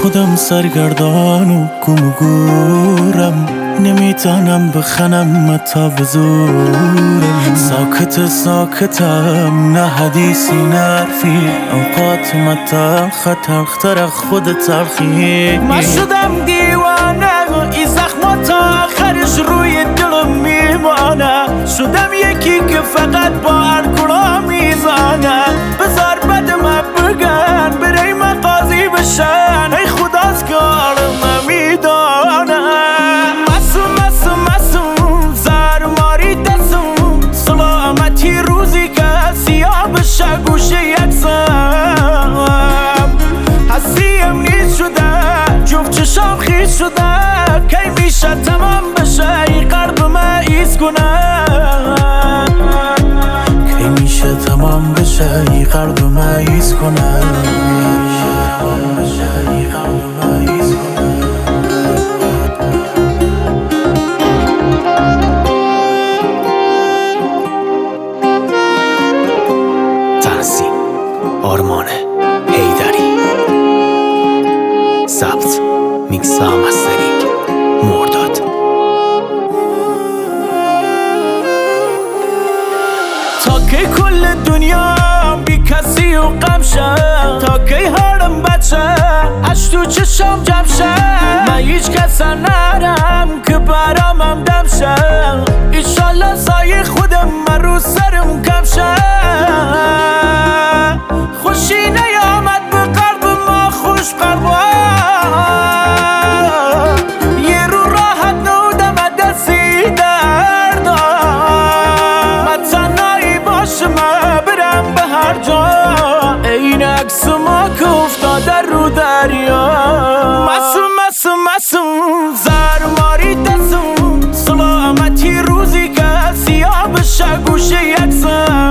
خودم سرگردان و گم و گورم، نمیتونم بخنم تا به زورم. ساکتم نه حدیثی نه حرفی، اوقات متن خطر خود تلخی. من شدم دیوانه، این زخمات تا آخرش روی دلم میمانه. شدم یکی که فقط با الکلا میزانه. بذار بدم بگن برای من قاضی بشن، ای خداست که عالم میدانه. مسوم زرماری دستم، سلامتی روزی که سیاه بشه گوشه یکسم. هستیم نیست شده، جفت چشام خیز شده، کی میشه تمام بشه این قلب من ایست کنه. کی میشه تمام بشه این قلب من ایست کنه. تنظیم آرمان حیدری، ضبط میکس و مسترینگ مرداد. تا کی کل دنیا بی کسی و غم شد، تا کی حالم بچه اش تو چشم جمع شد. من هیچ کس نرم که برامم دم شد، ایشالله سایه خودم من رو سرم کم شد. خوشی نیامد به قلب ما خوش قلبا، یه رو راحت نودم دستی دردا. من تنهایی باشم برم به هر جا، این عکس ما که افتاده رو دریا. مسوم زرماری دستم، سلامتی روزی که سیاه بشه گوشه یکسم.